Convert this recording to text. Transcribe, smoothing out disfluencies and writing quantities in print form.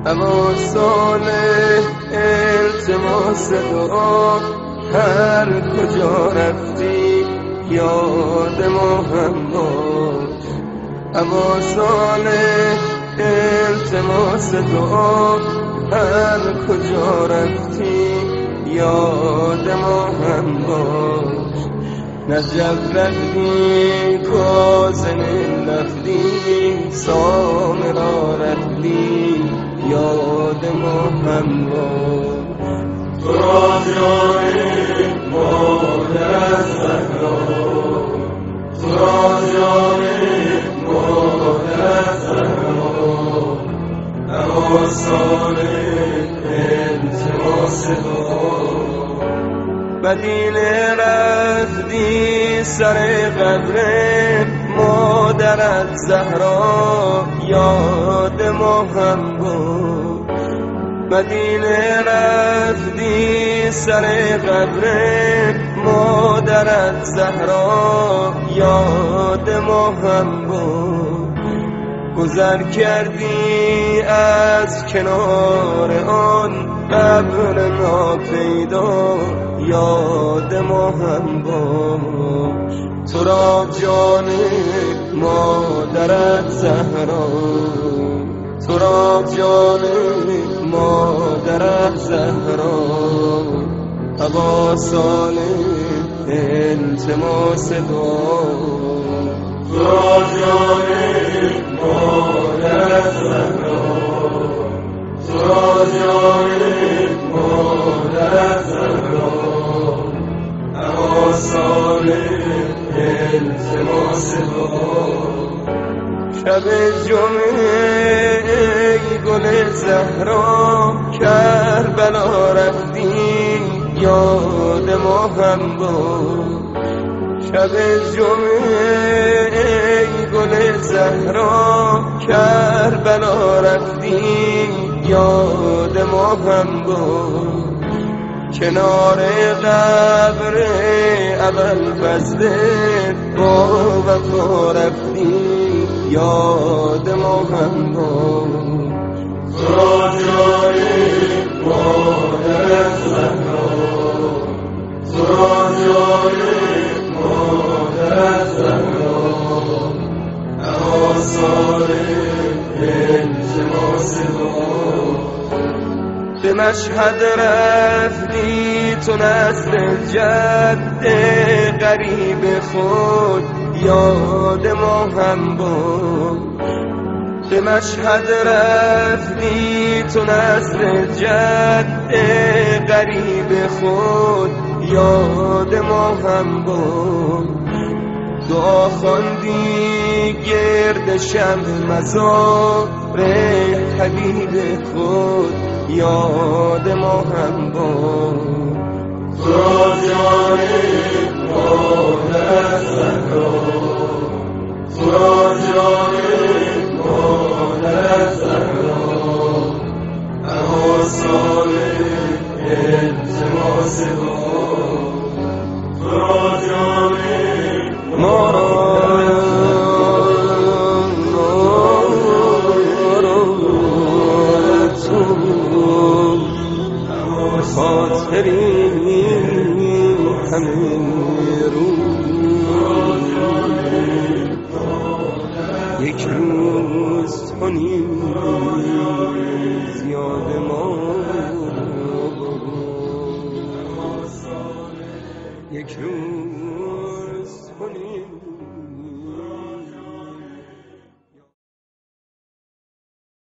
اواسال التماس دعا هر کجا رفتی یاد ما هم باش. اواسال التماس دعا هر کجا رفتی یاد ما هم باش. نجف رفتی کاظم رفتی سامرا رفتی یاد ما هم باش. تو را جان مادر زهرا، تو را جان مادر زهرا، اواسال التماس دعا. مدینه رفتی سر قبر مادرت زهرا یاد ما هم بود. مدینه رفتی سر قبر مادرت زهرا یاد ما هم بود. گذر کردی از کنار آن قبر ناپیدا یاد ما هم باش. تو را جان مادرت زهرا، تو را جان مادرت زهرا، اواسال التماس دعا. تو را جان مادرت زهرا، تو را جان مادرت زهرا، اواسال التماس دعا. شب جمعه ای گل زهرا کربلا رفتی یاد ما هم بود. شب جمعه ای گل زهرا کربلا رفتی یاد ما هم بود. کنار قبر ابوالفضل با وفا رفتی یاد ما هم بود. تو را جان مادرت زهرا، تو را جان مادرت زهرا، اواسال التماس دعا. به مشهد رفتی تو نسل جد غریب خود یاد ما هم بود. به مشهد رفتی تو نسل جد غریب خود یاد ما هم بود. دعا خواندی گرد شب مزار حبیب خود یاد ما هم بود. تو را جان مادرت زهرا، تو را جان مادرت زهرا، اواسال التماس دعا. تو را جان ما را خاطری همه روز یک روز تو نیز یاد